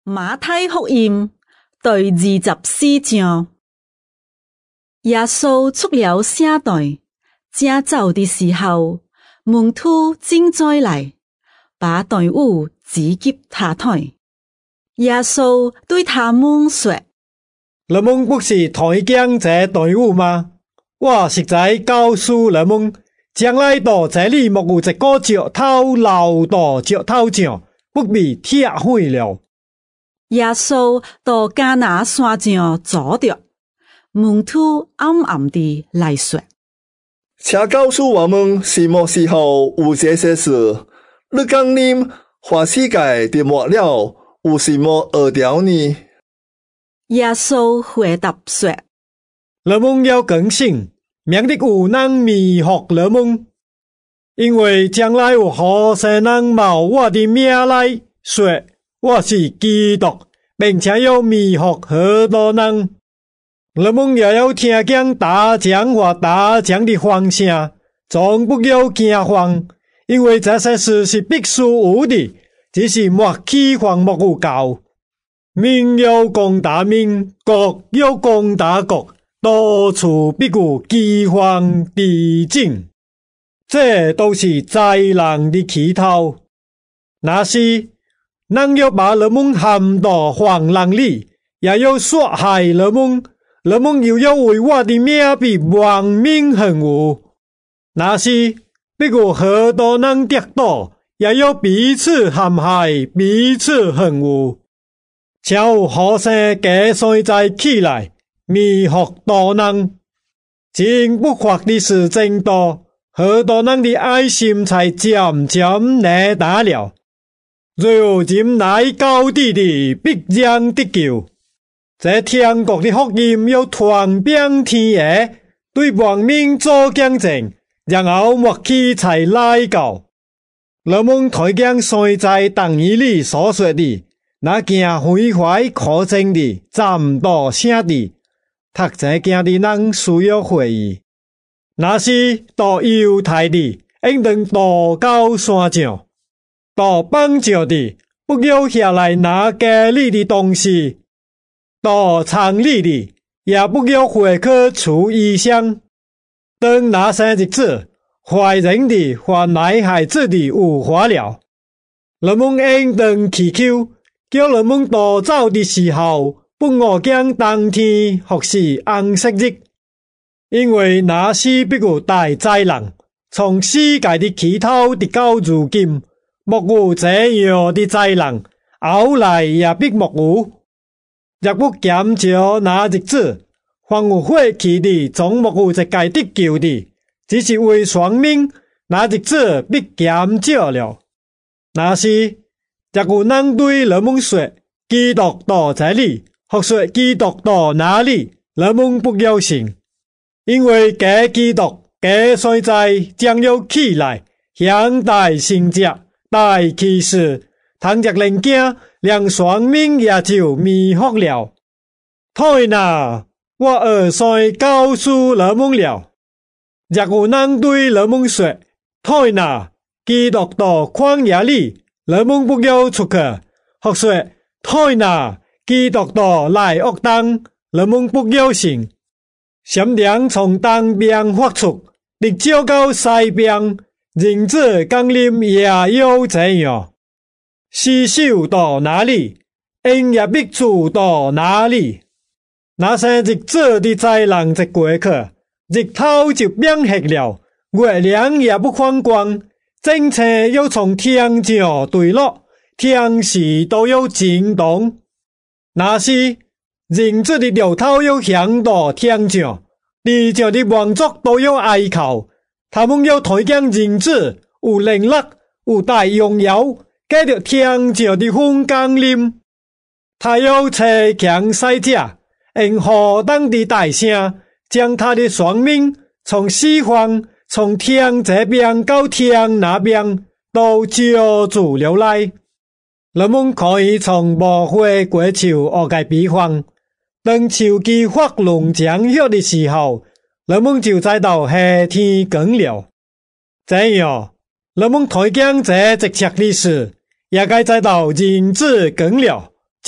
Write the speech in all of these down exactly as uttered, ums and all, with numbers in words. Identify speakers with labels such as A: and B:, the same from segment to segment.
A: 馬太福音第二十四章，耶穌出了城內，正走的時候，門徒正在來，把隊伍指給他睇。耶穌對他們說：
B: 你們不是抬將這隊伍嗎？我實在告訴你們，將來到這裡沒有一個石頭留到石頭上，不被踢毀了。
A: 耶穌到迦拿山上坐着，門徒暗暗地來說：
C: 請告訴我們什麼時候有這些事？日降臨，或世界的末了，有什麼預兆呢？
A: 耶穌回答說：
B: 你們要警醒，免得有人迷惑你們，因為將來有好些人冒我的名來說我是基督，並且要迷惑許多人。你們也要聽見打仗或打仗的風聲，總不要驚慌，因為這些事是必須有的，只是莫起慌莫有教。民要攻打民，國要攻打國，到處必有饑荒地震，這都是災難的起頭。那時人要把你們陷到荒狼裡，也要殺害你們，你們又要為我的名被亡命恨惡。那時必有許多人跌倒，也要彼此陷害，彼此恨惡。且有好些假先知起來，迷惑多人。真不法的事真多，許多人的愛心才漸漸內打了。如今來高地的必將得救，這天國的福音要傳遍天下，對亡命做見證，然後末期才來到。你們睇見誰在但以理所說的，那件毀壞可憎的，斬到聖地，讀這件的人需要回憶。那是到猶太的，應當到高山上。到邦教的，不要下來拿家裡的東西；到城裡的，也不要回去出異象。等那些日子，壞人的和奶孩子的有禍了。你們應當祈求，叫你們到走的時候，不餓驚當天或是安息日，因為那時必有大災難，從世界的起頭直到如今。莫有這樣的災難，後來也必莫有。若不減少那日子，凡有血氣的，總莫有一個得救的，只是為雙命，那日子必減少了。那時，若有人對你們說，基督到這裡，或說基督到哪裡，你們不要信，因為假基督、假先知將要起來，顯大神蹟。大其實，倘若人驚，連雙命也就迷惑了。太哪，我兒孫告訴你們了。若有人對你們說，太哪，基督到曠野裡，你們不要出去；或說，太哪，基督到來惡當，你們不要信。閃電從東邊發出，直照到西邊。人子降臨也要這樣，屍首到哪裡，陰也必住到哪裡。那些日子的災難一過去，日頭就變黑了，月亮也不放光，正邪要從天上墜落，天時都要震動。那時，人子的頭頭要響到天上，地上的王族都要哀求。他們要抬將人子，有能力，有大榮耀，繼續天上的風降臨。他要車強使者，用何等的大聲，將他的雙命從四方，從天這邊到天那邊，都照住了來。你們可以從無花果樹學個比方，當樹基發芽長葉的時候，你們就知道夏天更了。這樣，你們睇見這直切的事，也該知道人子更了，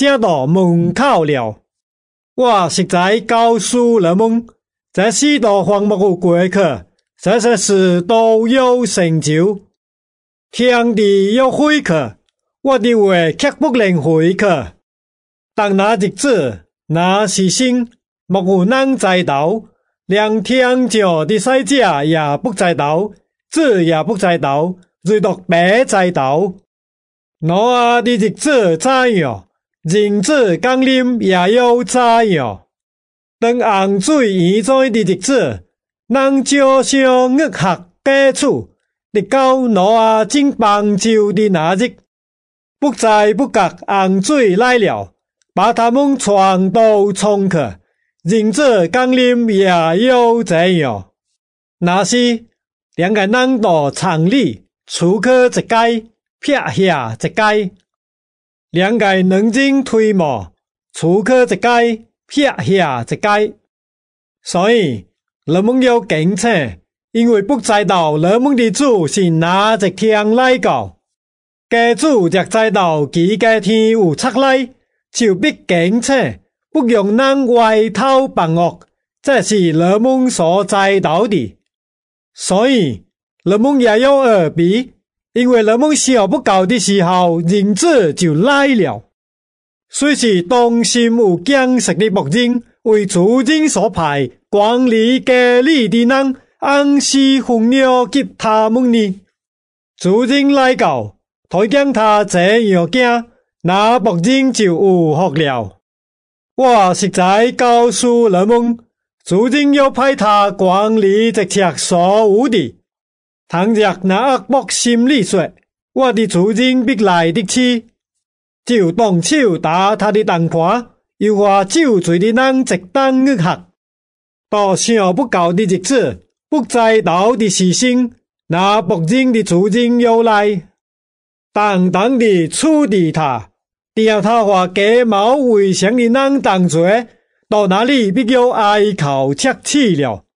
B: 正到门口了。我实在告诉你们，这许多荒漠有过去，这些事都有成就。天地要废去，我的话却不能废去。当那日子，那时辰，莫有人知道，连天上的使者也不知道，子也不知道，唯独爸知道。挪亚的日子怎样，人子降临也要怎样。当洪水淹灾的日子，人就像月黑假处，直到挪亚进方舟的那日，不知不觉洪水来了，把他们全都冲去。人子降临也要这样。那时，两个人都厂里出去一街，撇下一街；两个人经推磨，出去一街，撇下一街。所以，你们要警醒，因为不知道你们的主是哪一天来到。假主若知道其个天有出来，就必警醒，不容人歪头办恶，这是你们所知道的。所以，你们也要耳鼻，因为你们想不到的时候，人子就来了。虽是当心有见识的牧人，为主人所派，管理家里的人，按时奉了给他们呢。主人来到，睇见他这样惊，那牧人就有福了。我实在告诉你们，主人要派他管理一切所有的。倘若那恶魔心里说，我的主人必来的迟，就动手打他的灯盘，又话酒醉的人直等月黑。到想不到的日子，不知道的时辰，那牧人的主人要来，当当地处理他，调他和假冒伪善的人当罪，到那里必要哀求切齿了。